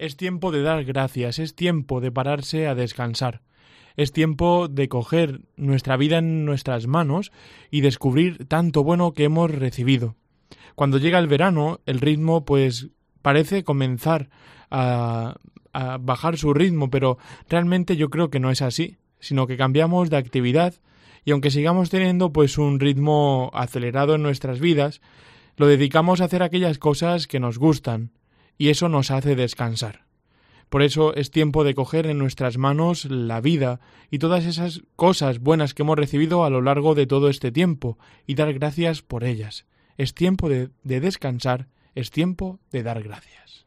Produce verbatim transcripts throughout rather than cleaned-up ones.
Es tiempo de dar gracias, es tiempo de pararse a descansar. Es tiempo de coger nuestra vida en nuestras manos y descubrir tanto bueno que hemos recibido. Cuando llega el verano, el ritmo pues parece comenzar a, a bajar su ritmo, pero realmente yo creo que no es así, sino que cambiamos de actividad y aunque sigamos teniendo pues un ritmo acelerado en nuestras vidas, lo dedicamos a hacer aquellas cosas que nos gustan y eso nos hace descansar. Por eso es tiempo de coger en nuestras manos la vida y todas esas cosas buenas que hemos recibido a lo largo de todo este tiempo y dar gracias por ellas. Es tiempo de, de descansar, es tiempo de dar gracias.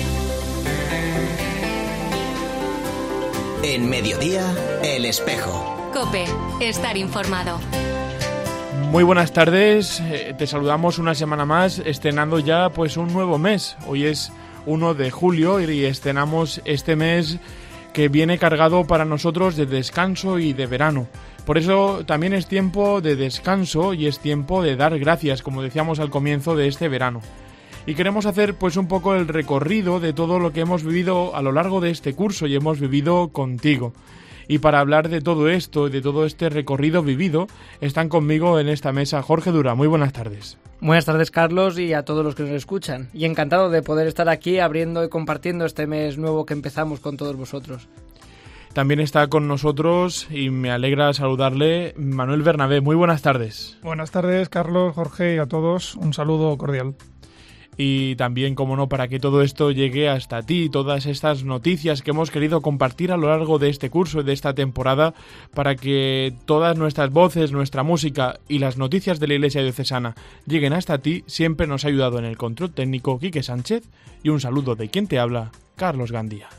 En Mediodía, El Espejo. COPE, estar informado. Muy buenas tardes, eh, te saludamos una semana más, estrenando ya pues un nuevo mes. Hoy es uno de julio y estrenamos este mes que viene cargado para nosotros de descanso y de verano. Por eso también es tiempo de descanso y es tiempo de dar gracias, como decíamos al comienzo de este verano. Y queremos hacer pues un poco el recorrido de todo lo que hemos vivido a lo largo de este curso y hemos vivido contigo. Y para hablar de todo esto y de todo este recorrido vivido, están conmigo en esta mesa Jorge Dura. Muy buenas tardes. Buenas tardes, Carlos, y a todos los que nos escuchan. Y encantado de poder estar aquí abriendo y compartiendo este mes nuevo que empezamos con todos vosotros. También está con nosotros, y me alegra saludarle, Manuel Bernabé. Muy buenas tardes. Buenas tardes, Carlos, Jorge y a todos. Un saludo cordial. Y también, como no, para que todo esto llegue hasta ti, todas estas noticias que hemos querido compartir a lo largo de este curso, de esta temporada, para que todas nuestras voces, nuestra música y las noticias de la Iglesia Diocesana lleguen hasta ti, siempre nos ha ayudado en el control técnico Quique Sánchez, y un saludo de quien te habla, Carlos Gandía.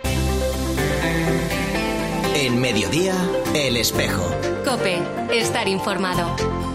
En Mediodía, El Espejo. COPE, estar informado.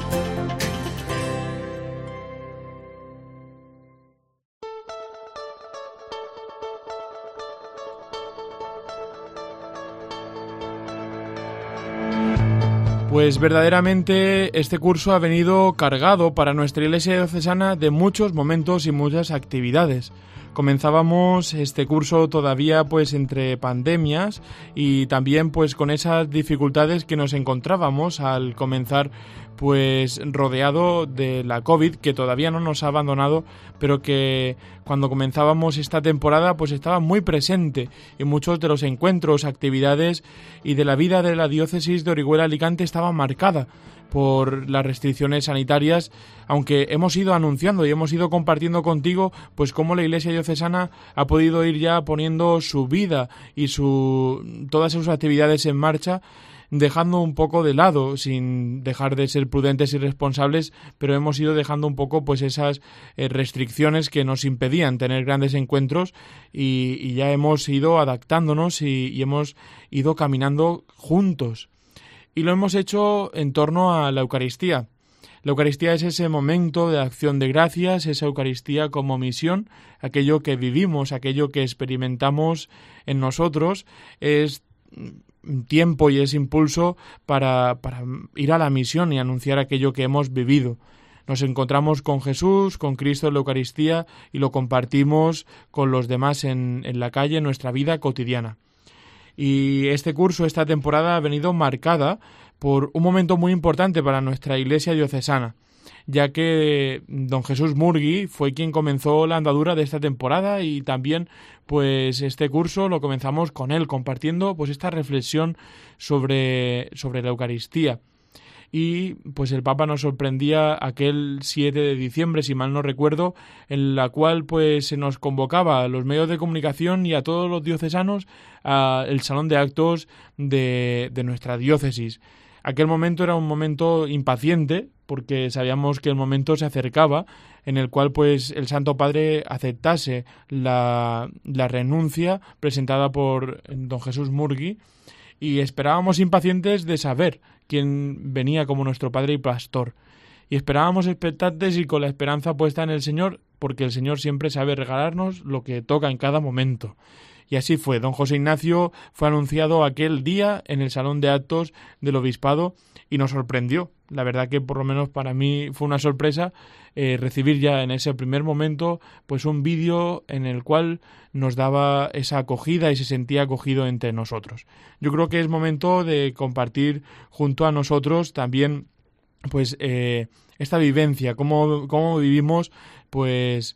Pues verdaderamente este curso ha venido cargado para nuestra Iglesia Diocesana de muchos momentos y muchas actividades. Comenzábamos este curso todavía pues entre pandemias y también pues con esas dificultades que nos encontrábamos al comenzar pues rodeado de la COVID, que todavía no nos ha abandonado, pero que cuando comenzábamos esta temporada pues estaba muy presente y muchos de los encuentros, actividades y de la vida de la diócesis de Orihuela Alicante estaba marcada por las restricciones sanitarias, aunque hemos ido anunciando y hemos ido compartiendo contigo pues cómo la Iglesia Diocesana ha podido ir ya poniendo su vida y su todas sus actividades en marcha, dejando un poco de lado, sin dejar de ser prudentes y responsables, pero hemos ido dejando un poco pues esas eh, restricciones que nos impedían tener grandes encuentros y, y ya hemos ido adaptándonos y, y hemos ido caminando juntos. Y lo hemos hecho en torno a la Eucaristía. La Eucaristía es ese momento de acción de gracias, esa Eucaristía como misión, aquello que vivimos, aquello que experimentamos en nosotros, es tiempo y es impulso para, para ir a la misión y anunciar aquello que hemos vivido. Nos encontramos con Jesús, con Cristo en la Eucaristía y lo compartimos con los demás en, en la calle, en nuestra vida cotidiana. Y este curso, esta temporada ha venido marcada por un momento muy importante para nuestra Iglesia Diocesana, ya que don Jesús Murgui fue quien comenzó la andadura de esta temporada y también pues este curso lo comenzamos con él, compartiendo pues esta reflexión sobre, sobre la Eucaristía. Y pues el Papa nos sorprendía aquel siete de diciembre, si mal no recuerdo, en la cual pues se nos convocaba a los medios de comunicación y a todos los diocesanos al salón de actos de, de nuestra diócesis. Aquel momento era un momento impaciente, porque sabíamos que el momento se acercaba en el cual pues el Santo Padre aceptase la, la renuncia presentada por don Jesús Murgui, y esperábamos impacientes de saber quién venía como nuestro Padre y Pastor. Y esperábamos expectantes y con la esperanza puesta en el Señor, porque el Señor siempre sabe regalarnos lo que toca en cada momento. Y así fue, don José Ignacio fue anunciado aquel día en el Salón de Actos del Obispado y nos sorprendió. La verdad que por lo menos para mí fue una sorpresa eh, recibir ya en ese primer momento pues un vídeo en el cual nos daba esa acogida y se sentía acogido entre nosotros. Yo creo que es momento de compartir junto a nosotros también pues eh, esta vivencia, cómo, cómo vivimos pues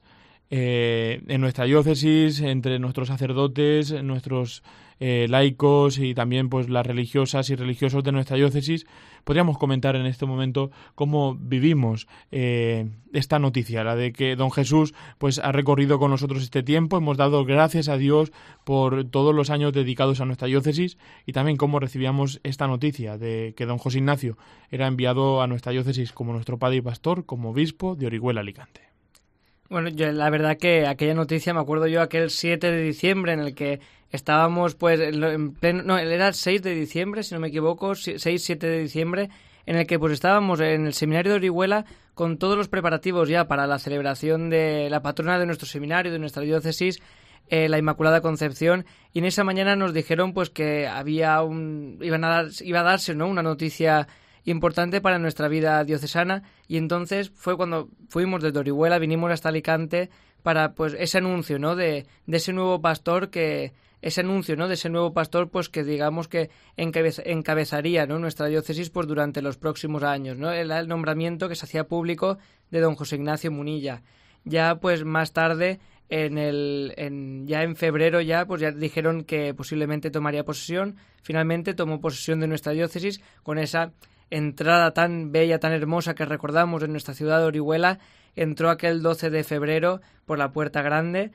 Eh, en nuestra diócesis, entre nuestros sacerdotes, nuestros eh, laicos y también pues las religiosas y religiosos de nuestra diócesis. Podríamos comentar en este momento cómo vivimos eh, esta noticia, la de que don Jesús pues ha recorrido con nosotros este tiempo. Hemos dado gracias a Dios por todos los años dedicados a nuestra diócesis y también cómo recibíamos esta noticia de que don José Ignacio era enviado a nuestra diócesis como nuestro padre y pastor, como obispo de Orihuela Alicante. Bueno, yo la verdad que aquella noticia, me acuerdo yo aquel siete de diciembre en el que estábamos pues en pleno, no, era el seis de diciembre, si no me equivoco, seis siete de diciembre, en el que pues estábamos en el seminario de Orihuela con todos los preparativos ya para la celebración de la patrona de nuestro seminario, de nuestra diócesis, eh, la Inmaculada Concepción, y en esa mañana nos dijeron pues que había un iban a dar, iba a darse, ¿no?, una noticia importante para nuestra vida diocesana, y entonces fue cuando fuimos desde Orihuela, vinimos hasta Alicante para pues ese anuncio, ¿no?, de, de ese nuevo pastor que ese anuncio, ¿no?, de ese nuevo pastor pues que digamos que encabez, encabezaría, ¿no?, nuestra diócesis pues durante los próximos años, ¿no?, el, el nombramiento que se hacía público de don José Ignacio Munilla. Ya pues más tarde en el en, ya en febrero ya pues ya dijeron que posiblemente tomaría posesión. Finalmente tomó posesión de nuestra diócesis con esa entrada tan bella, tan hermosa que recordamos en nuestra ciudad de Orihuela. Entró aquel doce de febrero por la Puerta Grande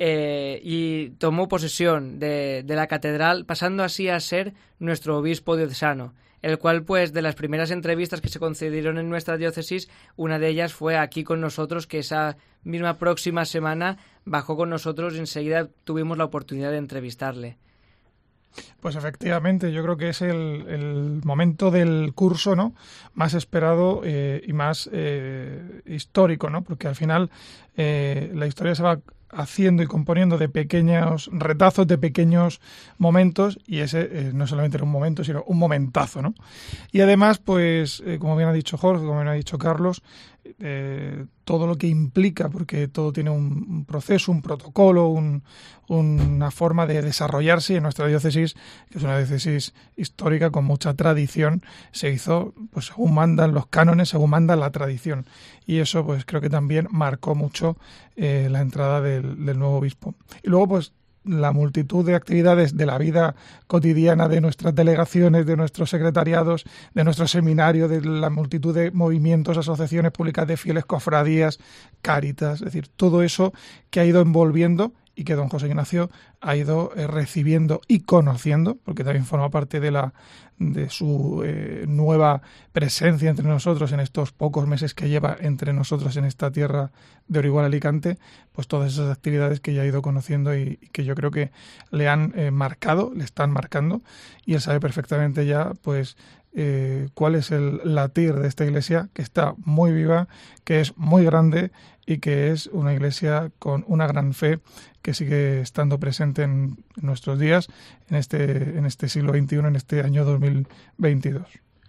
eh, y tomó posesión de, de la catedral, pasando así a ser nuestro obispo diocesano, el cual pues de las primeras entrevistas que se concedieron en nuestra diócesis, una de ellas fue aquí con nosotros, que esa misma próxima semana bajó con nosotros y enseguida tuvimos la oportunidad de entrevistarle. Pues efectivamente, yo creo que es el, el momento del curso, ¿no?, más esperado eh, y más eh, histórico, ¿no?, porque al final eh, la historia se va haciendo y componiendo de pequeños retazos, de pequeños momentos, y ese eh, no solamente era un momento, sino un momentazo, ¿no? Y además, pues, eh, como bien ha dicho Jorge, como bien ha dicho Carlos, eh, todo lo que implica, porque todo tiene un, un proceso, un protocolo, un, una forma de desarrollarse, y en nuestra diócesis, que es una diócesis histórica con mucha tradición, se hizo pues según mandan los cánones, según manda la tradición, y eso pues creo que también marcó mucho eh, la entrada del, del nuevo obispo. Y luego pues la multitud de actividades de la vida cotidiana de nuestras delegaciones, de nuestros secretariados, de nuestro seminario, de la multitud de movimientos, asociaciones públicas de fieles, cofradías, Cáritas, es decir, todo eso que ha ido envolviendo y que don José Ignacio ha ido eh, recibiendo y conociendo, porque también forma parte de la de su eh, nueva presencia entre nosotros en estos pocos meses que lleva entre nosotros en esta tierra de Orihuela Alicante, pues todas esas actividades que ya ha ido conociendo y, y que yo creo que le han eh, marcado, le están marcando, y él sabe perfectamente ya pues eh, cuál es el latir de esta iglesia, que está muy viva, que es muy grande y que es una iglesia con una gran fe que sigue estando presente en nuestros días, en este, en este siglo veintiuno, en este año dos mil veintidós.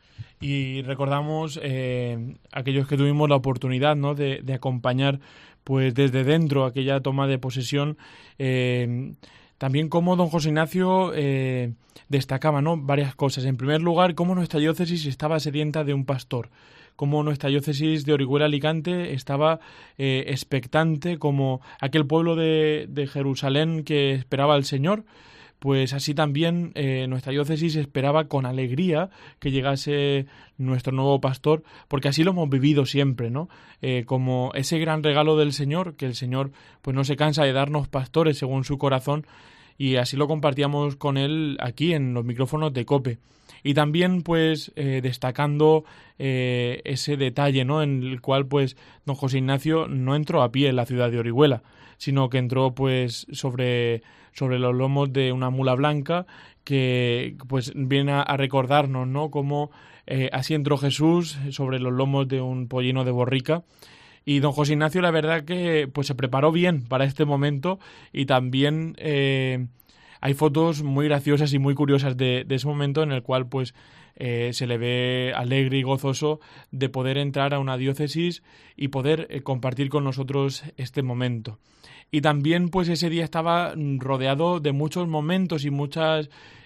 Y recordamos eh, aquellos que tuvimos la oportunidad, ¿no?, de, de acompañar pues desde dentro aquella toma de posesión, eh, también cómo don José Ignacio eh, destacaba, ¿no?, varias cosas. En primer lugar, cómo nuestra diócesis estaba sedienta de un pastor, cómo nuestra diócesis de Orihuela Alicante estaba eh, expectante, como aquel pueblo de, de Jerusalén que esperaba al Señor. Pues así también eh, nuestra diócesis esperaba con alegría que llegase nuestro nuevo pastor, porque así lo hemos vivido siempre, ¿no? Eh, como ese gran regalo del Señor, que el Señor pues no se cansa de darnos pastores según su corazón, y así lo compartíamos con él aquí en los micrófonos de COPE. Y también pues eh, destacando eh, ese detalle, ¿no?, en el cual pues don José Ignacio no entró a pie en la ciudad de Orihuela, sino que entró pues sobre, sobre los lomos de una mula blanca, que pues viene a, a recordarnos, ¿no?, cómo eh, así entró Jesús sobre los lomos de un pollino de borrica. Y don José Ignacio, la verdad que pues se preparó bien para este momento, y también eh, hay fotos muy graciosas y muy curiosas de, de ese momento en el cual pues eh, se le ve alegre y gozoso de poder entrar a una diócesis y poder eh, compartir con nosotros este momento. Y también pues ese día estaba rodeado de muchos momentos y muchas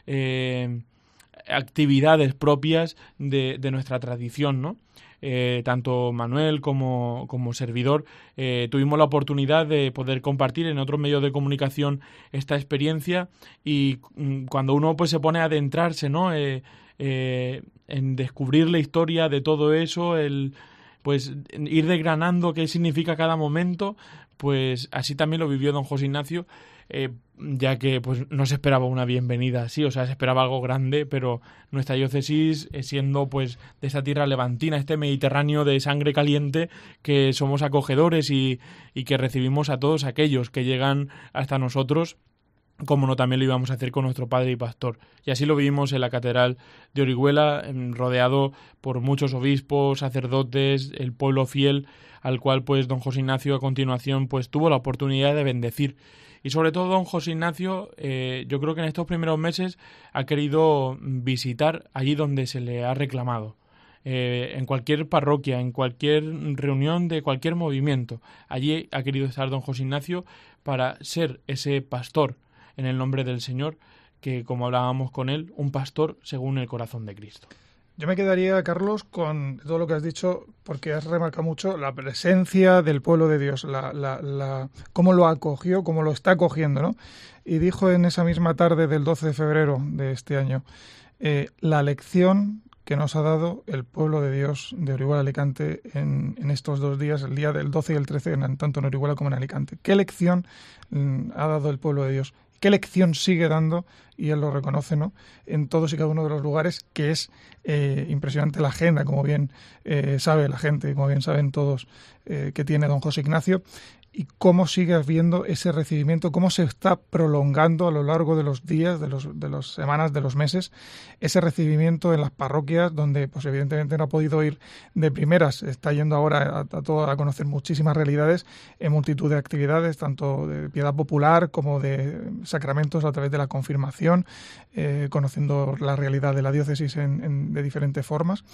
eh, actividades propias de, de nuestra tradición, ¿no? Eh, tanto Manuel como, como servidor eh, tuvimos la oportunidad de poder compartir en otros medios de comunicación esta experiencia, y mm, cuando uno pues se pone a adentrarse, ¿no? Eh, eh, en descubrir la historia de todo eso, el pues ir desgranando qué significa cada momento, pues así también lo vivió don José Ignacio, eh, ya que pues no se esperaba una bienvenida así, o sea, se esperaba algo grande, pero nuestra diócesis, eh, siendo pues de esta tierra levantina, este Mediterráneo de sangre caliente, que somos acogedores y, y que recibimos a todos aquellos que llegan hasta nosotros, como no también lo íbamos a hacer con nuestro padre y pastor. Y así lo vivimos en la Catedral de Orihuela, rodeado por muchos obispos, sacerdotes, el pueblo fiel, al cual pues don José Ignacio a continuación pues tuvo la oportunidad de bendecir. Y sobre todo don José Ignacio, eh, yo creo que en estos primeros meses ha querido visitar allí donde se le ha reclamado. Eh, en cualquier parroquia, en cualquier reunión de cualquier movimiento. Allí ha querido estar don José Ignacio para ser ese pastor en el nombre del Señor, que como hablábamos con él, un pastor según el corazón de Cristo. Yo me quedaría, Carlos, con todo lo que has dicho, porque has remarcado mucho la presencia del pueblo de Dios, la, la, la, cómo lo acogió, cómo lo está acogiendo, ¿no? Y dijo en esa misma tarde del doce de febrero de este año, eh, la lección que nos ha dado el pueblo de Dios de Orihuela Alicante en, en estos dos días, el día del doce y el trece, en, tanto en Orihuela como en Alicante. ¿Qué lección mm, ha dado el pueblo de Dios? ¿Qué lección sigue dando? Y él lo reconoce, ¿no? En todos y cada uno de los lugares, que es eh, impresionante la agenda, como bien eh, sabe la gente, como bien saben todos, eh, que tiene don José Ignacio, y cómo sigue habiendo ese recibimiento, cómo se está prolongando a lo largo de los días, de los de las semanas, de los meses, ese recibimiento en las parroquias, donde pues evidentemente no ha podido ir de primeras, está yendo ahora a, a, todo, a conocer muchísimas realidades en multitud de actividades, tanto de piedad popular como de sacramentos a través de la confirmación, eh, conociendo la realidad de la diócesis en, en, de diferentes formas.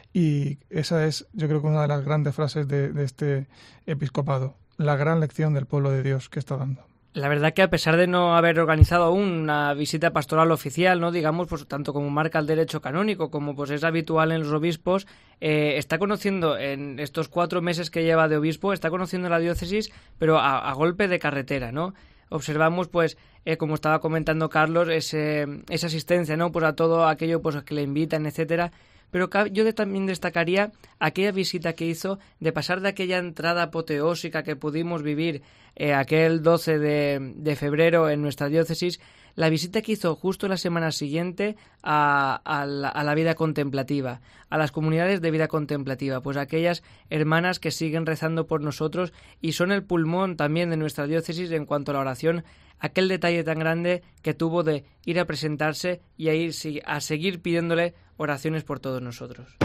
Y esa es, yo creo que una de las grandes frases de, de este episcopado, la gran lección del pueblo de Dios que está dando. La verdad que a pesar de no haber organizado aún una visita pastoral oficial, no digamos, pues tanto como marca el derecho canónico como pues es habitual en los obispos, eh, está conociendo en estos cuatro meses que lleva de obispo, está conociendo la diócesis, pero a, a golpe de carretera, ¿no? Observamos, pues, eh, como estaba comentando Carlos, ese, esa asistencia, ¿no? Pues a todo aquello pues que le invitan, etcétera. Pero yo de, también destacaría aquella visita que hizo de pasar de aquella entrada apoteósica que pudimos vivir eh, aquel doce de, de febrero en nuestra diócesis, la visita que hizo justo la semana siguiente a, a, la, a la vida contemplativa, a las comunidades de vida contemplativa, pues aquellas hermanas que siguen rezando por nosotros y son el pulmón también de nuestra diócesis en cuanto a la oración, aquel detalle tan grande que tuvo de ir a presentarse y a, ir, a seguir pidiéndole oraciones por todos nosotros.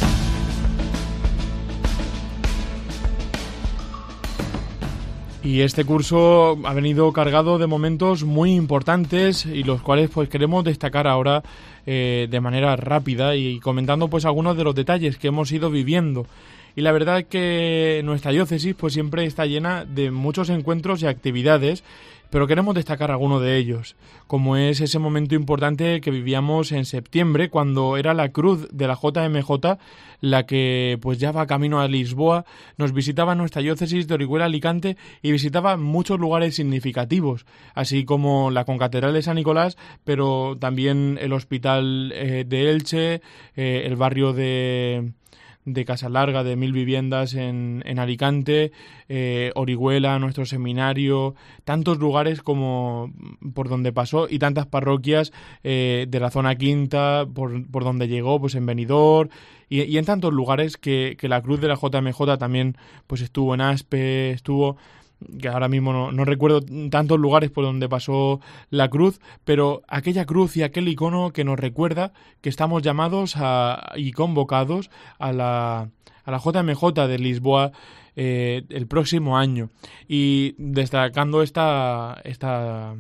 Y este curso ha venido cargado de momentos muy importantes y los cuales pues queremos destacar ahora eh, de manera rápida y comentando pues algunos de los detalles que hemos ido viviendo. Y la verdad es que nuestra diócesis pues siempre está llena de muchos encuentros y actividades, pero queremos destacar algunos de ellos, como es ese momento importante que vivíamos en septiembre, cuando era la cruz de la J M J la que pues ya va camino a Lisboa, nos visitaba nuestra diócesis de Orihuela Alicante y visitaba muchos lugares significativos, así como la concatedral de San Nicolás, pero también el hospital eh, de Elche, eh, el barrio de... de Casa Larga, de mil viviendas en, en Alicante, eh, Orihuela, nuestro seminario, tantos lugares como por donde pasó y tantas parroquias eh, de la zona quinta, por, por donde llegó, pues en Benidorm y, y en tantos lugares que, que la cruz de la J M J también pues estuvo en Aspe, estuvo... que ahora mismo no, no recuerdo tantos lugares por donde pasó la cruz, pero aquella cruz y aquel icono que nos recuerda que estamos llamados a, y convocados a la, a la J M J de Lisboa eh, el próximo año. Y destacando esta... esta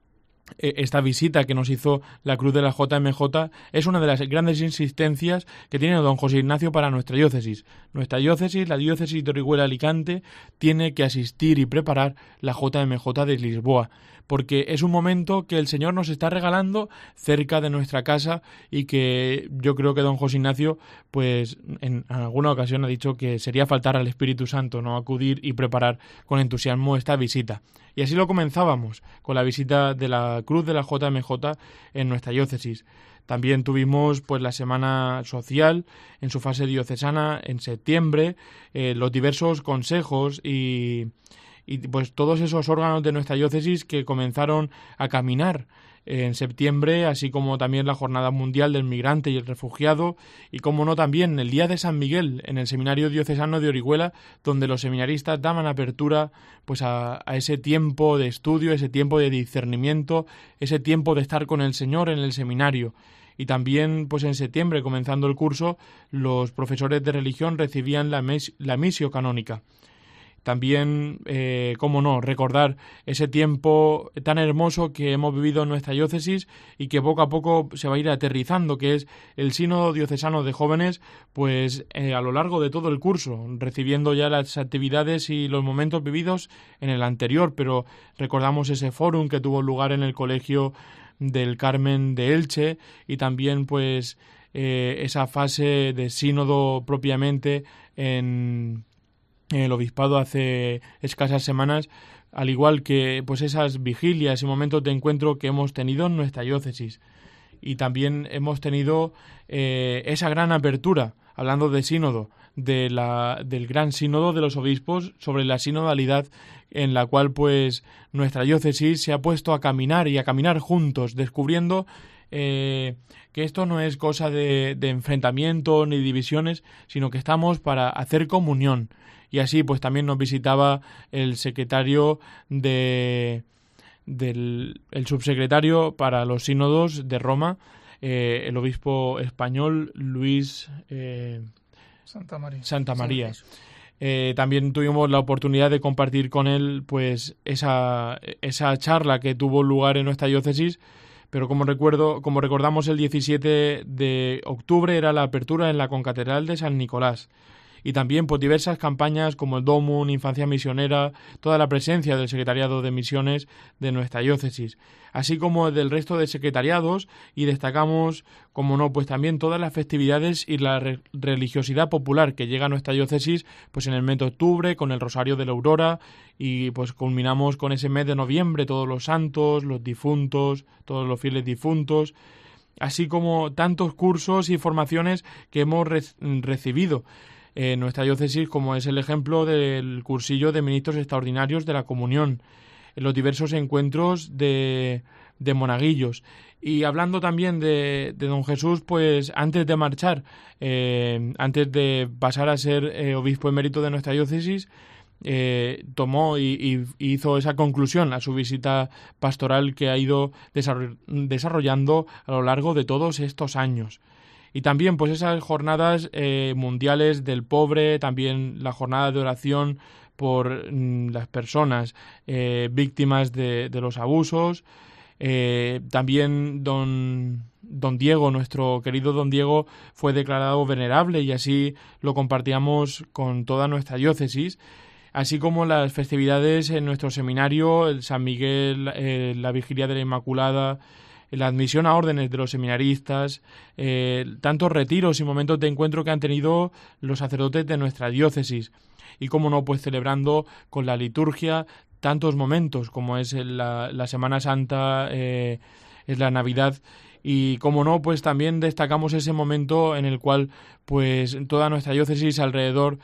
Esta visita que nos hizo la Cruz de la J M J es una de las grandes insistencias que tiene don José Ignacio para nuestra diócesis. Nuestra diócesis, la diócesis de Orihuela-Alicante, tiene que asistir y preparar la J M J de Lisboa, porque es un momento que el Señor nos está regalando cerca de nuestra casa y que yo creo que don José Ignacio, pues en alguna ocasión ha dicho que sería faltar al Espíritu Santo no acudir y preparar con entusiasmo esta visita. Y así lo comenzábamos, con la visita de la Cruz de la J M J en nuestra diócesis. También tuvimos pues la Semana Social en su fase diocesana en septiembre, eh, los diversos consejos y, y pues todos esos órganos de nuestra diócesis que comenzaron a caminar en septiembre, así como también la Jornada Mundial del Migrante y el Refugiado, y como no también el Día de San Miguel en el Seminario Diocesano de Orihuela, donde los seminaristas daban apertura pues a, a ese tiempo de estudio, ese tiempo de discernimiento, ese tiempo de estar con el Señor en el seminario. Y también pues en septiembre, comenzando el curso, los profesores de religión recibían la, mes, la misio canónica. También, eh, cómo no, recordar ese tiempo tan hermoso que hemos vivido en nuestra diócesis y que poco a poco se va a ir aterrizando, que es el Sínodo Diocesano de Jóvenes, pues eh, a lo largo de todo el curso, recibiendo ya las actividades y los momentos vividos en el anterior, pero recordamos ese fórum que tuvo lugar en el Colegio del Carmen de Elche y también pues eh, esa fase de sínodo propiamente en el obispado hace escasas semanas, al igual que pues esas vigilias y momentos de encuentro que hemos tenido en nuestra diócesis. Y también hemos tenido eh, esa gran apertura, hablando de sínodo, de la, del gran sínodo de los obispos sobre la sinodalidad, en la cual pues nuestra diócesis se ha puesto a caminar y a caminar juntos, descubriendo eh, que esto no es cosa de, de enfrentamiento ni divisiones, sino que estamos para hacer comunión. Y así pues también nos visitaba el secretario de del el subsecretario para los sínodos de Roma, eh, el obispo español Luis eh, Santa María. Santa María. Eh, también tuvimos la oportunidad de compartir con él pues esa esa charla que tuvo lugar en nuestra diócesis, pero como recuerdo, como recordamos, el diecisiete de octubre era la apertura en la concatedral de San Nicolás. Y también pues diversas campañas como el Domum, Infancia Misionera, toda la presencia del Secretariado de Misiones de nuestra diócesis, así como del resto de secretariados, y destacamos, como no, pues también todas las festividades y la re- religiosidad popular que llega a nuestra diócesis pues en el mes de octubre con el Rosario de la Aurora, y pues culminamos con ese mes de noviembre, todos los santos, los difuntos, todos los fieles difuntos, así como tantos cursos y formaciones que hemos re- recibido en nuestra diócesis, como es el ejemplo del cursillo de ministros extraordinarios de la comunión, en los diversos encuentros de, de monaguillos. Y hablando también de, de don Jesús, pues antes de marchar, eh, antes de pasar a ser eh, obispo emérito de nuestra diócesis, eh, tomó y, y hizo esa conclusión a su visita pastoral que ha ido desarroll- desarrollando a lo largo de todos estos años. Y también pues esas jornadas eh, mundiales del pobre, también la jornada de oración por mm, las personas eh, víctimas de, de los abusos. Eh, también don, don Diego, nuestro querido don Diego, fue declarado venerable y así lo compartíamos con toda nuestra diócesis. Así como las festividades en nuestro seminario, el San Miguel, eh, la Vigilia de la Inmaculada, la admisión a órdenes de los seminaristas, eh, tantos retiros y momentos de encuentro que han tenido los sacerdotes de nuestra diócesis. Y cómo no, pues celebrando con la liturgia tantos momentos, como es la, la Semana Santa, eh, es la Navidad. Y cómo no, pues también destacamos ese momento en el cual pues toda nuestra diócesis, alrededor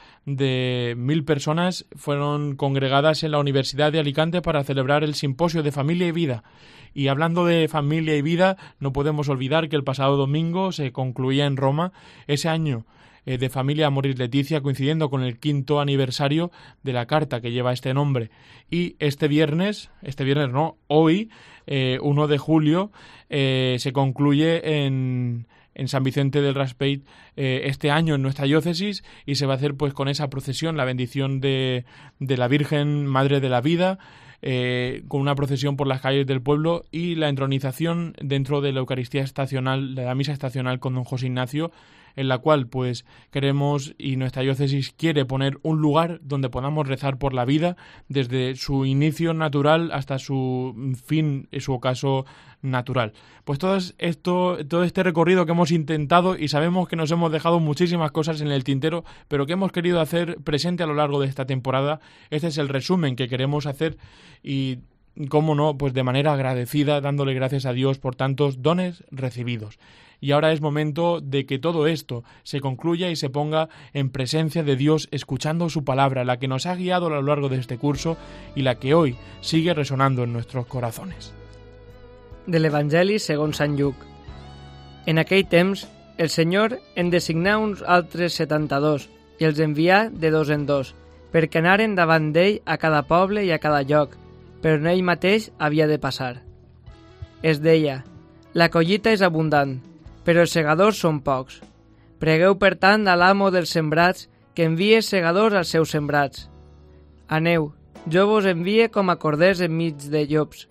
de mil personas, fueron congregadas en la Universidad de Alicante para celebrar el Simposio de Familia y Vida. Y hablando de familia y vida, no podemos olvidar que el pasado domingo se concluía en Roma ese año eh, de Familia Amoris Laetitia, coincidiendo con el quinto aniversario de la carta que lleva este nombre. Y este viernes, este viernes no, hoy, eh, uno de julio, eh, se concluye en, en San Vicente del Raspeig eh, este año en nuestra diócesis, y se va a hacer pues con esa procesión, la bendición de, de la Virgen Madre de la Vida, eh, con una procesión por las calles del pueblo y la entronización dentro de la Eucaristía estacional, de la misa estacional con don José Ignacio, en la cual pues queremos y nuestra diócesis quiere poner un lugar donde podamos rezar por la vida desde su inicio natural hasta su fin, en su ocaso natural. Pues todo esto, todo este recorrido que hemos intentado, y sabemos que nos hemos dejado muchísimas cosas en el tintero, pero que hemos querido hacer presente a lo largo de esta temporada, este es el resumen que queremos hacer, y cómo no, pues de manera agradecida, dándole gracias a Dios por tantos dones recibidos. Y ahora es momento de que todo esto se concluya y se ponga en presencia de Dios, escuchando su palabra, la que nos ha guiado a lo largo de este curso y la que hoy sigue resonando en nuestros corazones. De l'Evangeli segons Sant Lluc. En aquell temps, el Senyor en designà uns altres setanta-dos i els envià de dos en dos, perquè anaren davant d'ell a cada poble i a cada lloc, però en ell mateix havia de passar. Es deia: la collita és abundant, però els segadors són pocs. Pregueu, per tant, a l'amo dels sembrats que envie segadors als seus sembrats. Aneu, jo vos envie com a corders enmig de llops.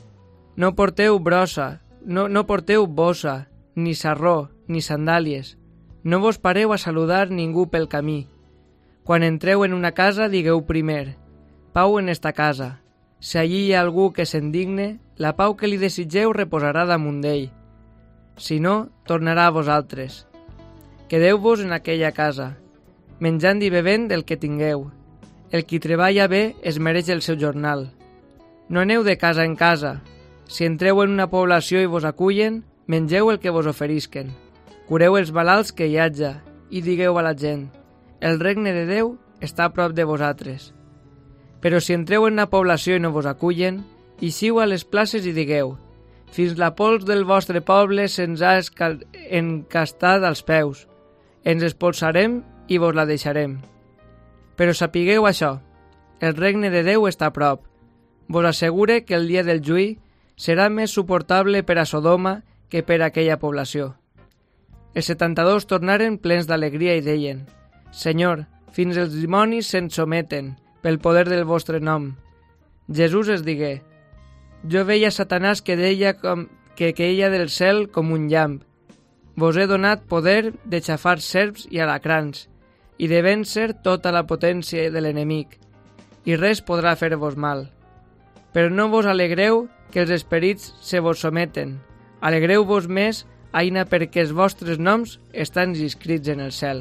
No porteu brossa, no, no porteu bossa, ni sarró, ni sandàlies. No vos pareu a saludar ningú pel camí. Quan entreu en una casa, digueu primer: pau en esta casa. Si allí hi ha algú que s'indigne, la pau que li desitgeu reposarà damunt d'ell. Si no, tornarà a vosaltres. Quedeu-vos en aquella casa, menjant i bevent del que tingueu. El qui treballa bé es mereix el seu jornal. No aneu de casa en casa. Si entreu en una població i vos acullen, mengeu el que vos oferisquen. Cureu els malalts que hi haja i digueu a la gent: el regne de Déu està a prop de vosaltres. Però si entreu en una població i no vos acullen, eixiu a les places i digueu: fins la pols del vostre poble se'ns ha encastat als peus. Ens expulsarem i vos la deixarem. Però sapigueu això: el regne de Déu està a prop. Vos assegure que el dia del juí serà més suportable per a Sodoma que per a aquella població. Els setanta-dos tornaren plens d'alegria i deien: Senyor, fins els dimonis se'n someten pel poder del vostre nom. Jesús es digué: jo veia Satanàs que deia com, que queia del cel com un llamp. Vos he donat poder de xafar serps i alacrans i de vèncer tota la potència de l'enemic, i res podrà fer-vos mal. Però no vos alegreu que els esperits se vos someten. Alegreu-vos més, aina perquè els vostres noms estan inscrits en el cel.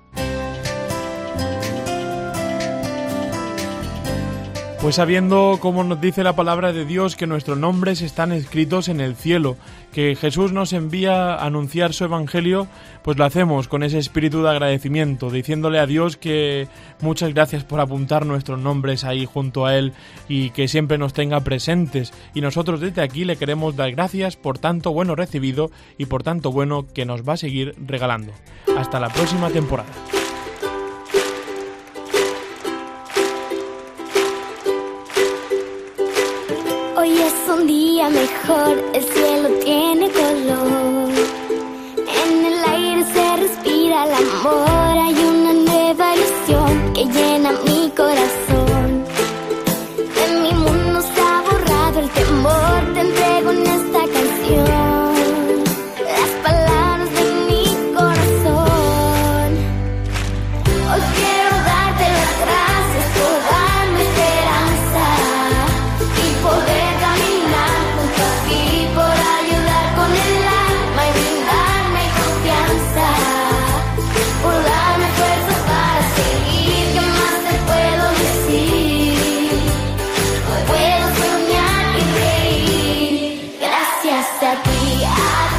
Pues sabiendo, como nos dice la palabra de Dios, que nuestros nombres están escritos en el cielo, que Jesús nos envía a anunciar su evangelio, pues lo hacemos con ese espíritu de agradecimiento, diciéndole a Dios que muchas gracias por apuntar nuestros nombres ahí junto a Él y que siempre nos tenga presentes. Y nosotros desde aquí le queremos dar gracias por tanto bueno recibido y por tanto bueno que nos va a seguir regalando. Hasta la próxima temporada. Hoy es un día mejor, el cielo tiene color. En el aire se respira el amor. Hay una nueva ilusión que llena mi corazón. De mi mundo se ha borrado el temor. Te entrego en esta canción las palabras de mi corazón. Hoy quiero darte las gracias por darme esperanza y poder a ti.